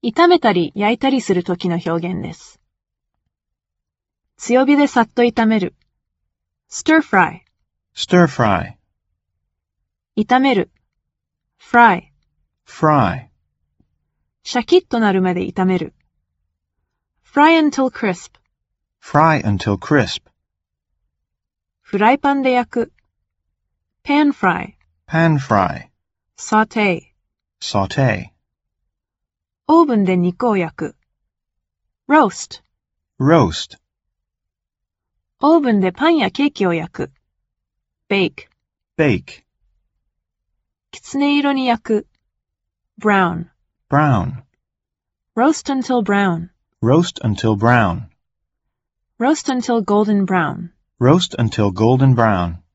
炒めたり焼いたりするときの表現です。強火でさっと炒める。stir fry。 stir fry。 炒める。fry。 fry。 シャキッとなるまで炒める。fry until crisp。 fry until crisp。 フライパンで焼く。pan fry。 pan fry。 saute。 saute。 オーブンで肉を焼く。roast。 roast。 オーブンでパンやケーキを焼く。bake。 bake。 きつね色に焼く。brown。 brown。 roast until brown。 roast until brown。 roast until golden brown。 roast until golden brown。